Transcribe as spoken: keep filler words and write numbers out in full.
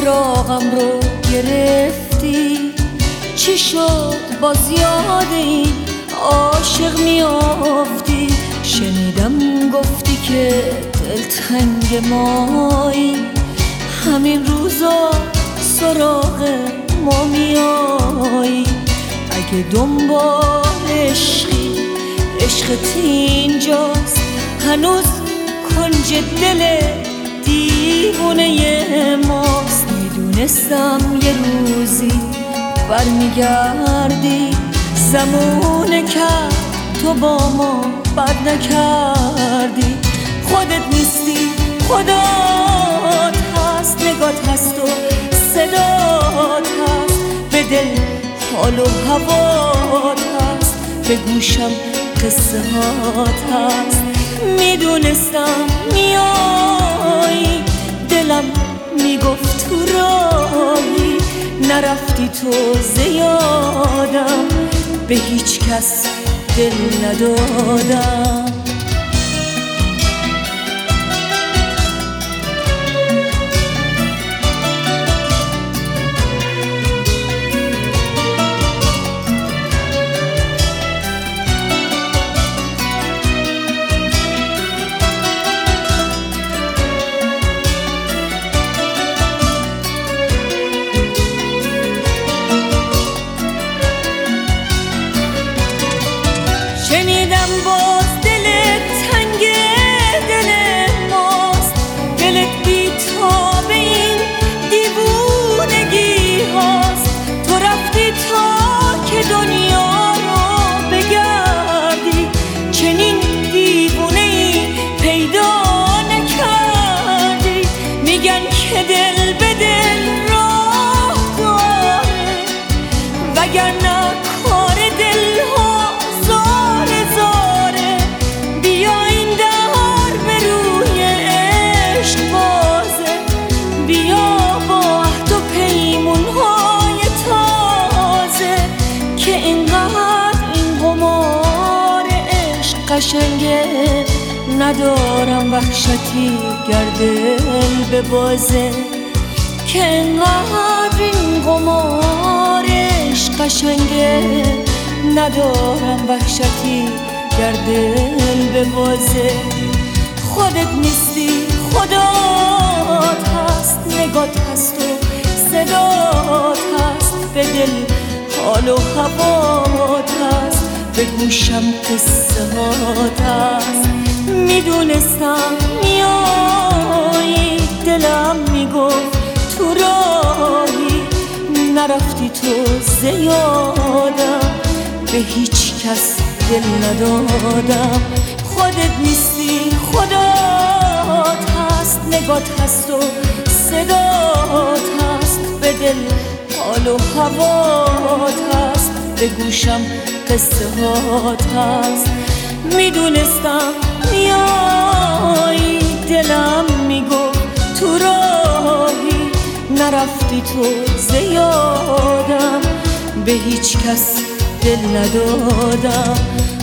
سراغم رو گرفتی، چی شد باز یاد این عاشق میافتی؟ شنیدم گفتی که دلتنگ مایی، همین روزا سراغ ما میایی. اگه دنبال عشقی، عشقت اینجاست، هنوز کنج دل دیوونه ماست. میدونستم یه روزی برمیگردی، زمونه کرد تو با ما بد نکردی. خودت نیستی، خدات هست، نگات هست و صدات هست، به دل حال و هوات هست، به گوشم قصه هات هست. میدونستم میایی، دلم میگفت تو راهی، نرفتی تو زیادم، به هیچ کس دل ندادم. شنیدم باز دلت تنگ دل ماست، دلت بی تاب این دیوونگی هاست. تو رفتی تا که دنیا رو بگردی، چنین دیوونه ای پیدا نکردی. میگن که دل به دل راه داره، وگرنه کار دل ها قشنگه. ندارم وحشتی گردل به بازه، که انقدر این قمارش قشنگه. ندارم وحشتی گردل به بازه. خودت نیستی، خدات هست، نگات هست و صدات هست، به دل حال و هوات هست، به گوشم قصه هات هست. میدونستم میایی، دلم میگفت تو راهی، نرفتی تو زیادم، به هیچ کس دل ندادم. خودت نیستی، خدات هست، نگات هست و صدات هست، به دل حال و هوات هست، به گوشم قصه هات هست. میدونستم میایی، دلم میگفت تو راهی، نرفتی تو زیادم، به هیچ کس دل ندادم.